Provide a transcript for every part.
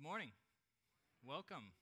morning. Welcome.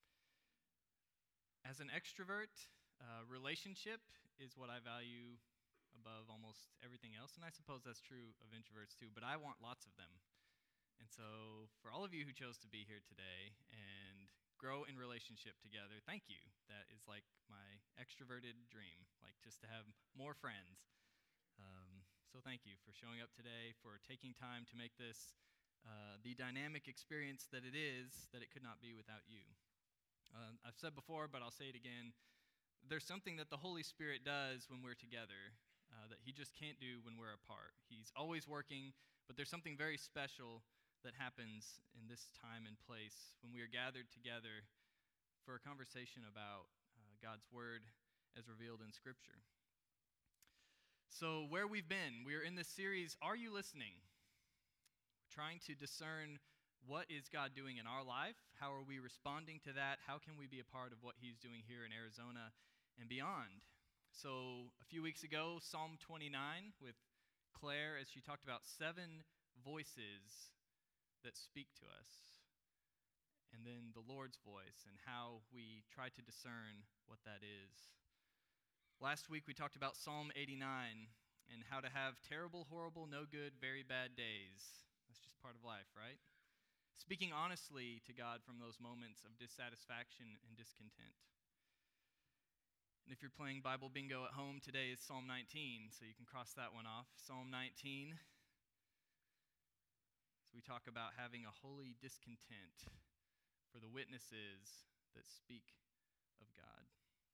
As an extrovert, relationship is what I value above almost everything else, and I suppose that's true of introverts too, but I want lots of them. And so for all of you who chose to be here today and grow in relationship together, thank you. That is like my extroverted dream, like just to have more friends. So thank you for showing up today, for taking time to make this the dynamic experience that it is, that it could not be without you. I've said before, but I'll say it again. There's something that the Holy Spirit does when we're together that he just can't do when we're apart. He's always working, but there's something very special that happens in this time and place when we are gathered together for a conversation about God's Word as revealed in Scripture. So where we've been, we're in this series, Are You Listening? We're trying to discern what is God doing in our life? How are we responding to that? How can we be a part of what he's doing here in Arizona and beyond? So a few weeks ago, Psalm 29 with Claire, as she talked about 7 voices that speak to us. And then the Lord's voice and how we try to discern what that is. Last week we talked about Psalm 89 and how to have terrible, horrible, no good, very bad days. That's just part of life, right? Speaking honestly to God from those moments of dissatisfaction and discontent. And if you're playing Bible bingo at home, today is Psalm 19, so you can cross that one off. Psalm 19. So we talk about having a holy discontent for the witnesses that speak of God.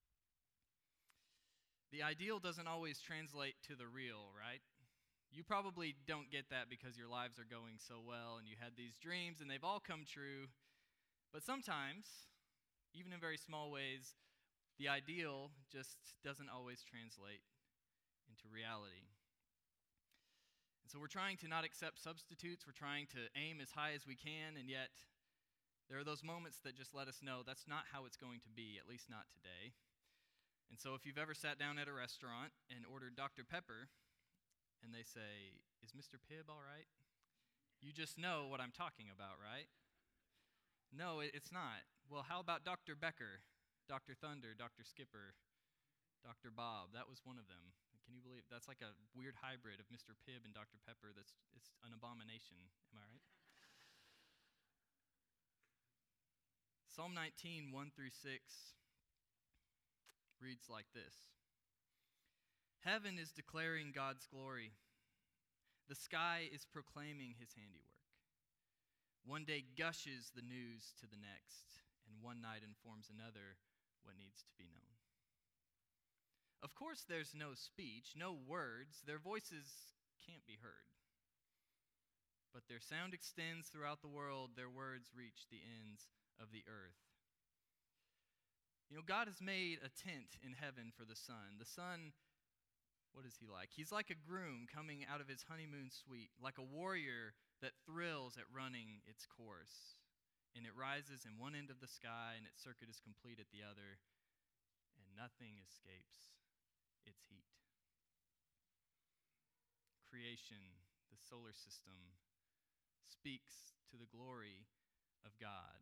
The ideal doesn't always translate to the real, right? You probably don't get that because your lives are going so well and you had these dreams and they've all come true. But sometimes, even in very small ways, the ideal just doesn't always translate into reality. And so we're trying to not accept substitutes. We're trying to aim as high as we can, and yet there are those moments that just let us know that's not how it's going to be, at least not today. And so if you've ever sat down at a restaurant and ordered Dr. Pepper, and they say, "Is Mr. Pibb all right?" You just know what I'm talking about, right? No, it's not. Well, how about Dr. Becker, Dr. Thunder, Dr. Skipper, Dr. Bob? That was one of them. Can you believe that's like a weird hybrid of Mr. Pibb and Dr. Pepper? It's an abomination. Am I right? Psalm 19, 1 through 6 reads like this. Heaven is declaring God's glory. The sky is proclaiming his handiwork. One day gushes the news to the next, and one night informs another what needs to be known. Of course, there's no speech, no words. Their voices can't be heard. But their sound extends throughout the world. Their words reach the ends of the earth. You know, God has made a tent in heaven for the sun. The sun, what is he like? He's like a groom coming out of his honeymoon suite, like a warrior that thrills at running its course. And it rises in one end of the sky, and its circuit is complete at the other, and nothing escapes its heat. Creation, the solar system, speaks to the glory of God.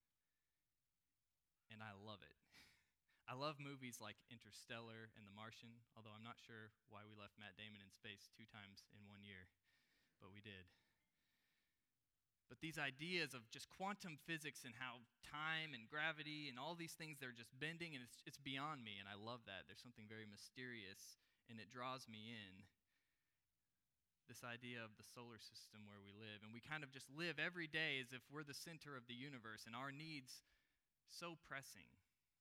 And I love it. I love movies like Interstellar and The Martian, although I'm not sure why we left Matt Damon in space 2 times in 1 year, but we did. But these ideas of just quantum physics and how time and gravity and all these things, they're just bending, and it's beyond me, and I love that. There's something very mysterious, and it draws me in. This idea of the solar system where we live, and we kind of just live every day as if we're the center of the universe, and our needs so pressing.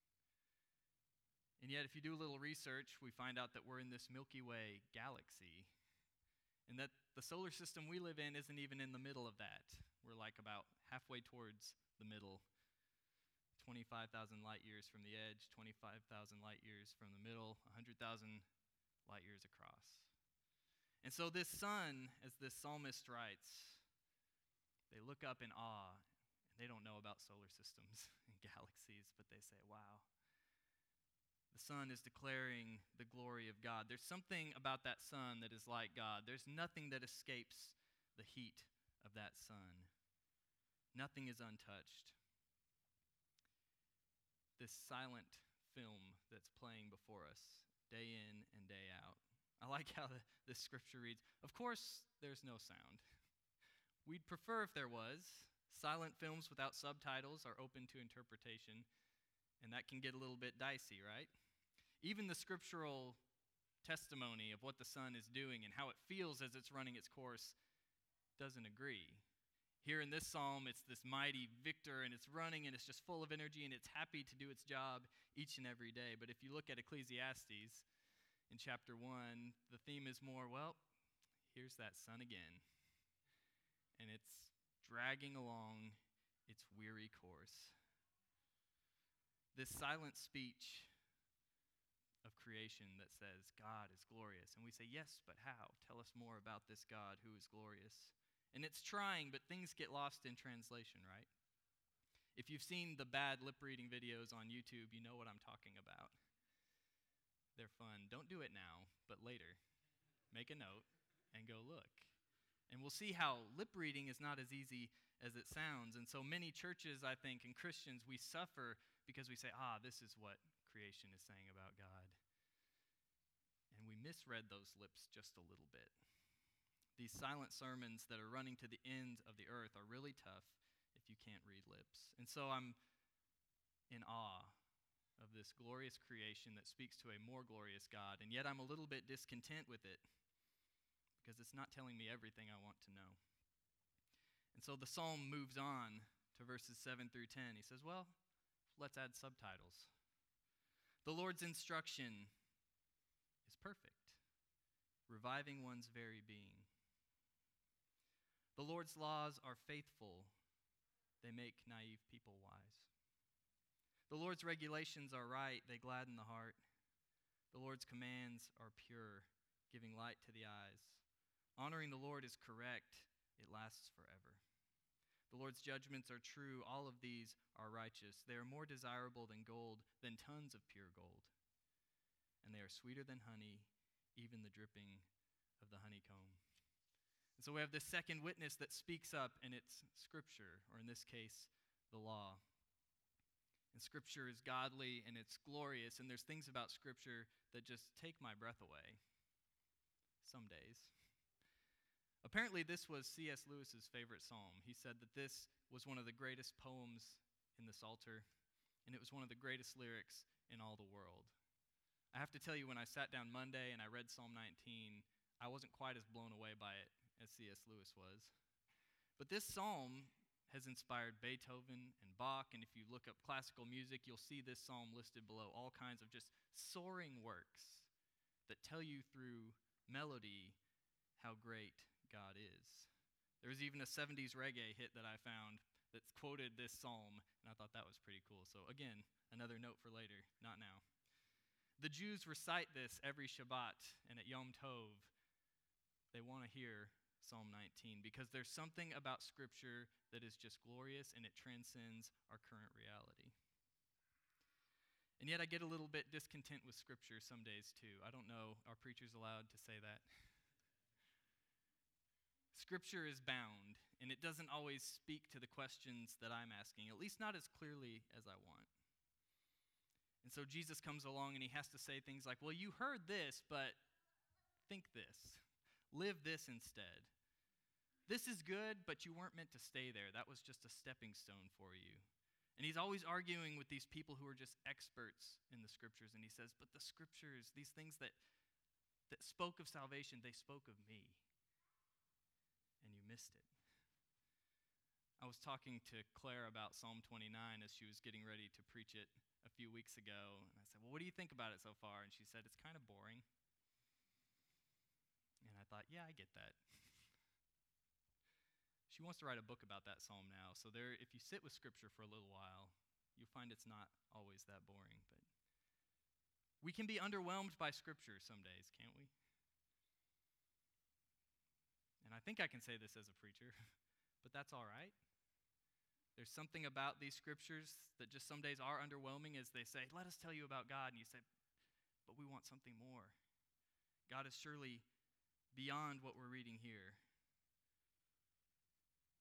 And yet, if you do a little research, we find out that we're in this Milky Way galaxy, and that the solar system we live in isn't even in the middle of that. We're like about halfway towards the middle, 25,000 light years from the edge, 25,000 light years from the middle, 100,000 light years across. And so this sun, as this psalmist writes, they look up in awe. They don't know about solar systems and galaxies, but they say, wow. The sun is declaring the glory of God. There's something about that sun that is like God. There's nothing that escapes the heat of that sun. Nothing is untouched. This silent film that's playing before us day in and day out. I like how this scripture reads, of course, there's no sound. We'd prefer if there was. Silent films without subtitles are open to interpretation, and that can get a little bit dicey, right? Even the scriptural testimony of what the sun is doing and how it feels as it's running its course doesn't agree. Here in this psalm, it's this mighty victor, and it's running, and it's just full of energy, and it's happy to do its job each and every day. But if you look at Ecclesiastes in chapter 1, the theme is more, well, here's that sun again. And it's dragging along its weary course. This silent speech of creation that says, God is glorious. And we say, yes, but how? Tell us more about this God who is glorious. And it's trying, but things get lost in translation, right? If you've seen the bad lip-reading videos on YouTube, you know what I'm talking about. They're fun. Don't do it now, but later. Make a note and go look. And we'll see how lip-reading is not as easy as it sounds. And so many churches, I think, and Christians, we suffer because we say, this is what creation is saying about God. And we misread those lips just a little bit. These silent sermons that are running to the ends of the earth are really tough if you can't read lips. And so I'm in awe of this glorious creation that speaks to a more glorious God, and yet I'm a little bit discontent with it because it's not telling me everything I want to know. And so the psalm moves on to verses 7 through 10. He says, well, let's add subtitles. The Lord's instruction is perfect, reviving one's very being. The Lord's laws are faithful. They make naive people wise. The Lord's regulations are right. They gladden the heart. The Lord's commands are pure, giving light to the eyes. Honoring the Lord is correct. It lasts forever. The Lord's judgments are true. All of these are righteous. They are more desirable than gold, than tons of pure gold. And they are sweeter than honey, even the dripping of the honeycomb. And so we have this second witness that speaks up, and it's Scripture, or in this case, the law. And Scripture is godly, and it's glorious, and there's things about Scripture that just take my breath away some days. Apparently, this was C.S. Lewis's favorite psalm. He said that this was one of the greatest poems in the Psalter, and it was one of the greatest lyrics in all the world. I have to tell you, when I sat down Monday and I read Psalm 19, I wasn't quite as blown away by it as C.S. Lewis was. But this psalm has inspired Beethoven and Bach, and if you look up classical music, you'll see this psalm listed below, all kinds of just soaring works that tell you through melody how great God is. There was even a 70s reggae hit that I found that quoted this psalm, and I thought that was pretty cool. So again, another note for later, not now. The Jews recite this every Shabbat, and at Yom Tov, they want to hear Psalm 19 because there's something about Scripture that is just glorious, and it transcends our current reality. And yet I get a little bit discontent with Scripture some days too. I don't know, are preachers allowed to say that? Scripture is bound, and it doesn't always speak to the questions that I'm asking, at least not as clearly as I want. And so Jesus comes along and he has to say things like, well, you heard this, but think this. Live this instead. This is good, but you weren't meant to stay there. That was just a stepping stone for you. And he's always arguing with these people who are just experts in the Scriptures, and he says, but the Scriptures, these things that spoke of salvation, they spoke of me. And you missed it. I was talking to Claire about Psalm 29 as she was getting ready to preach it a few weeks ago. And I said, well, what do you think about it so far? And she said, it's kind of boring. And I thought, yeah, I get that. She wants to write a book about that psalm now. So there, if you sit with Scripture for a little while, you'll find it's not always that boring. But we can be underwhelmed by Scripture some days, can't we? And I think I can say this as a preacher, but that's all right. There's something about these Scriptures that just some days are underwhelming as they say, let us tell you about God. And you say, but we want something more. God is surely beyond what we're reading here. And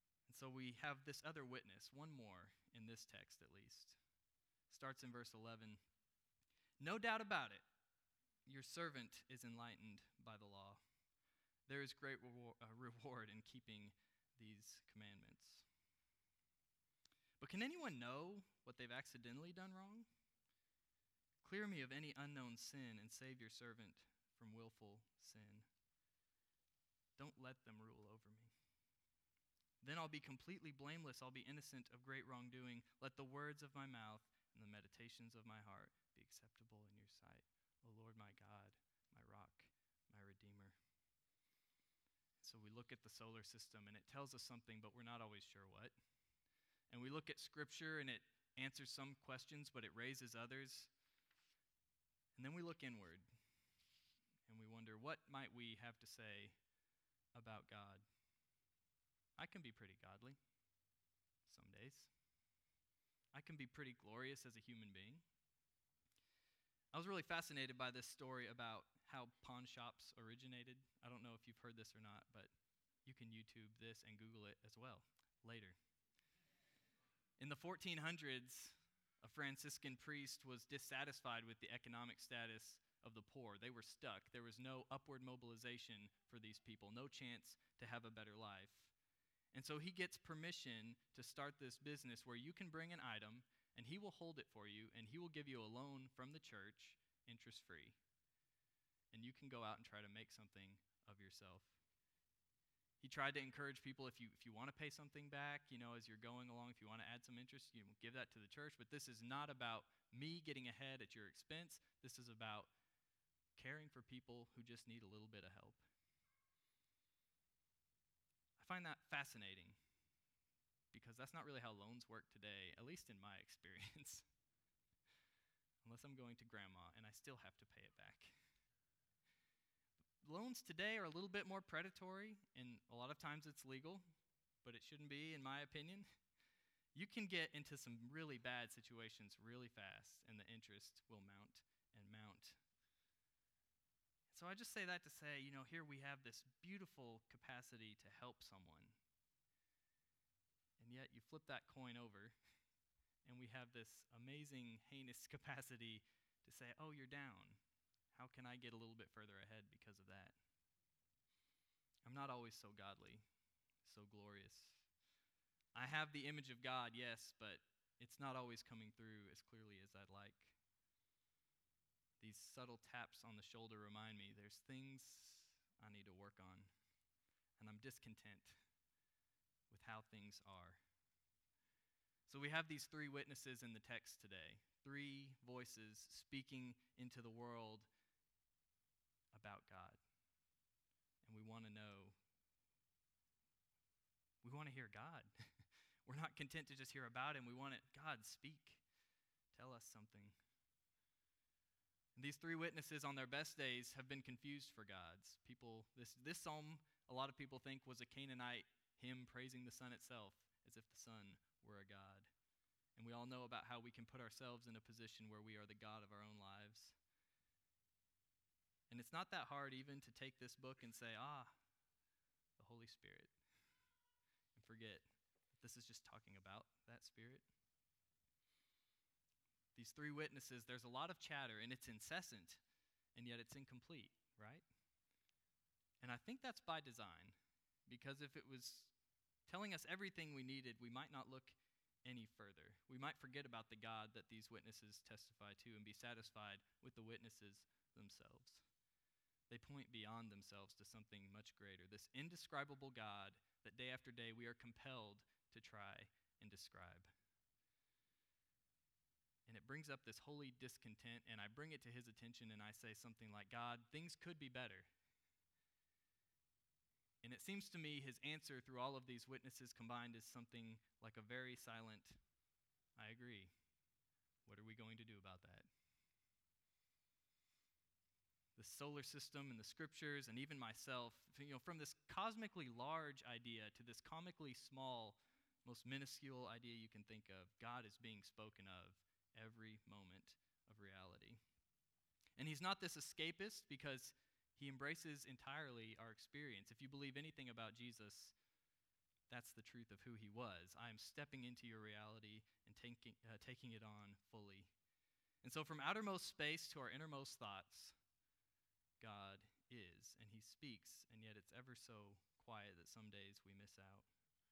So we have this other witness, one more in this text at least. Starts in verse 11. No doubt about it, your servant is enlightened by the law. There is great reward in keeping these commandments. But can anyone know what they've accidentally done wrong? Clear me of any unknown sin and save your servant from willful sin. Don't let them rule over me. Then I'll be completely blameless. I'll be innocent of great wrongdoing. Let the words of my mouth and the meditations of my heart be acceptable in your sight, O Lord my God, my rock, my redeemer. So we look at the solar system and it tells us something, but we're not always sure what. And we look at Scripture and it answers some questions, but it raises others. And then we look inward and we wonder, what might we have to say about God? I can be pretty godly some days. I can be pretty glorious as a human being. I was really fascinated by this story about how pawn shops originated. I don't know if you've heard this or not, but you can YouTube this and Google it as well later. In the 1400s, a Franciscan priest was dissatisfied with the economic status of the poor. They were stuck. There was no upward mobilization for these people, no chance to have a better life. And so he gets permission to start this business where you can bring an item and he will hold it for you and he will give you a loan from the church, interest-free. And you can go out and try to make something of yourself. He tried to encourage people, if you want to pay something back, as you're going along, if you want to add some interest, give that to the church. But this is not about me getting ahead at your expense. This is about caring for people who just need a little bit of help. I find that fascinating because that's not really how loans work today, at least in my experience. Unless I'm going to grandma and I still have to pay it back. Loans today are a little bit more predatory, and a lot of times it's legal, but it shouldn't be, in my opinion. You can get into some really bad situations really fast, and the interest will mount and mount. So I just say that to say, here we have this beautiful capacity to help someone. And yet you flip that coin over, and we have this amazing, heinous capacity to say, oh, you're down. How can I get a little bit further ahead because of that? I'm not always so godly, so glorious. I have the image of God, yes, but it's not always coming through as clearly as I'd like. These subtle taps on the shoulder remind me there's things I need to work on, and I'm discontent with how things are. So we have these three witnesses in the text today, three voices speaking into the world about God. And we want to know, we want to hear God. We're not content to just hear about him. We want it, God, speak. Tell us something. And these three witnesses on their best days have been confused for gods. This psalm, a lot of people think was a Canaanite hymn praising the sun itself, as if the sun were a god. And we all know about how we can put ourselves in a position where we are the God of our own lives. And it's not that hard even to take this book and say, the Holy Spirit, and forget that this is just talking about that Spirit. These three witnesses, there's a lot of chatter, and it's incessant, and yet it's incomplete, right? And I think that's by design, because if it was telling us everything we needed, we might not look any further. We might forget about the God that these witnesses testify to and be satisfied with the witnesses themselves. They point beyond themselves to something much greater, this indescribable God that day after day we are compelled to try and describe. And it brings up this holy discontent, and I bring it to his attention and I say something like, God, things could be better. And it seems to me his answer through all of these witnesses combined is something like a very silent, I agree. What are we going to do about that? The solar system and the scriptures and even myself, from this cosmically large idea to this comically small, most minuscule idea you can think of, God is being spoken of every moment of reality. And he's not this escapist because he embraces entirely our experience. If you believe anything about Jesus, that's the truth of who he was. I am stepping into your reality and taking it on fully. And so from outermost space to our innermost thoughts, God is, and he speaks, and yet it's ever so quiet that some days we miss out.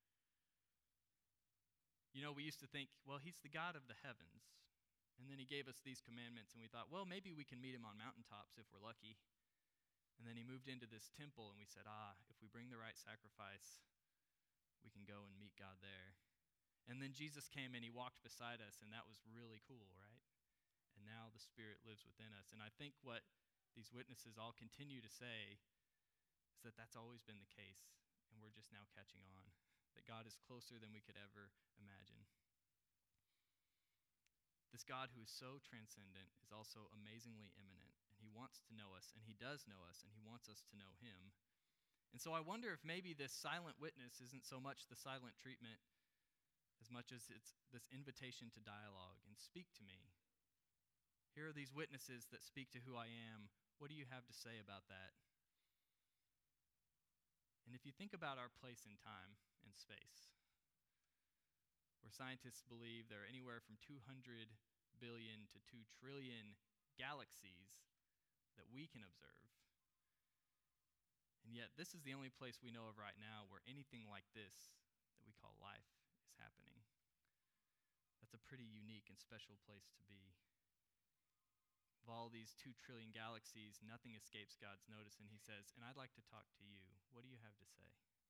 You know, we used to think, well, he's the God of the heavens. And then he gave us these commandments, and we thought, well, maybe we can meet him on mountaintops if we're lucky. And then he moved into this temple, and we said, if we bring the right sacrifice, we can go and meet God there. And then Jesus came and he walked beside us, and that was really cool, right? And now the Spirit lives within us. And I think what these witnesses all continue to say is that that's always been the case, and we're just now catching on, that God is closer than we could ever imagine. This God who is so transcendent is also amazingly immanent, and he wants to know us, and he does know us, and he wants us to know him. And so I wonder if maybe this silent witness isn't so much the silent treatment as much as it's this invitation to dialogue and speak to me. Here are these witnesses that speak to who I am. What do you have to say about that? And if you think about our place in time and space, where scientists believe there are anywhere from 200 billion to 2 trillion galaxies that we can observe. And yet, this is the only place we know of right now where anything like this that we call life is happening. That's a pretty unique and special place to be. Of all these 2 trillion galaxies, nothing escapes God's notice, and he says, and I'd like to talk to you. What do you have to say?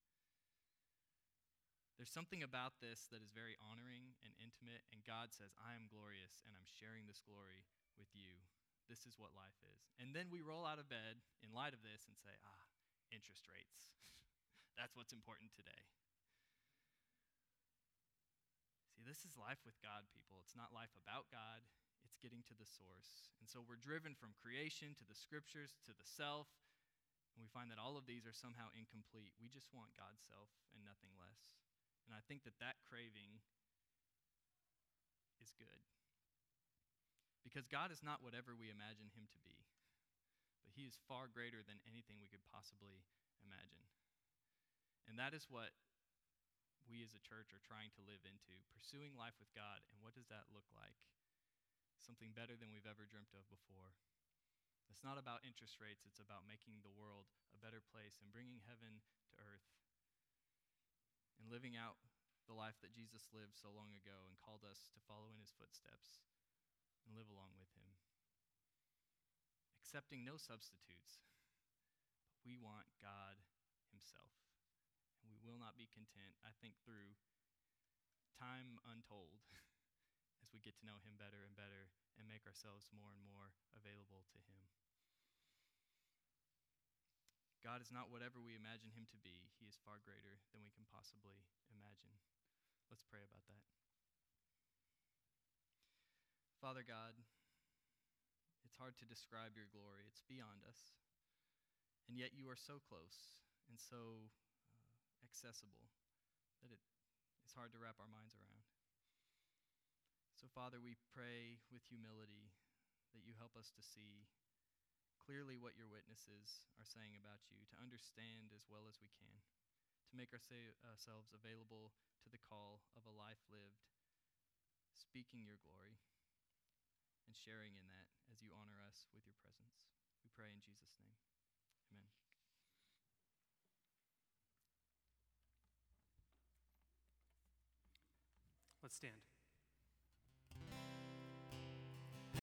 There's something about this that is very honoring and intimate, and God says, I am glorious, and I'm sharing this glory with you. This is what life is. And then we roll out of bed in light of this and say, interest rates. That's what's important today. See, this is life with God, people. It's not life about God. It's getting to the source. And so we're driven from creation to the scriptures to the self, and we find that all of these are somehow incomplete. We just want God's self and nothing less. And I think that craving is good. Because God is not whatever we imagine him to be, but he is far greater than anything we could possibly imagine. And that is what we as a church are trying to live into, pursuing life with God. And what does that look like? Something better than we've ever dreamt of before. It's not about interest rates. It's about making the world a better place and bringing heaven to earth and living out the life that Jesus lived so long ago and called us to follow in his footsteps and live along with him. Accepting no substitutes, but we want God himself. And we will not be content, I think, through time untold as we get to know him better and better and make ourselves more and more available to him. God is not whatever we imagine him to be. He is far greater than we can possibly imagine. Let's pray about that. Father God, it's hard to describe your glory. It's beyond us. And yet you are so close and so accessible that it's hard to wrap our minds around. So, Father, we pray with humility that you help us to see clearly what your witnesses are saying about you, to understand as well as we can, to make ourselves available to the call of a life lived, speaking your glory, and sharing in that as you honor us with your presence. We pray in Jesus' name. Amen. Let's stand.